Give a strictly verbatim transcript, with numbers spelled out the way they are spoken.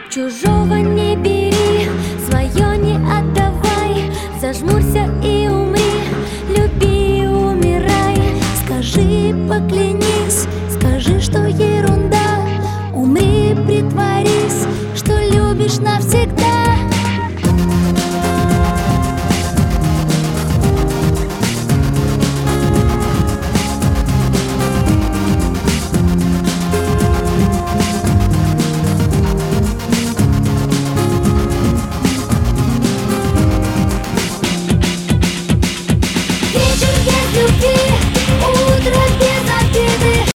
Чужого не бери, свое не отдавай. Зажмурься и умри, люби и умирай. Скажи, поклянись, скажи, что ерунда. Умри, притворись, что любишь навсегда.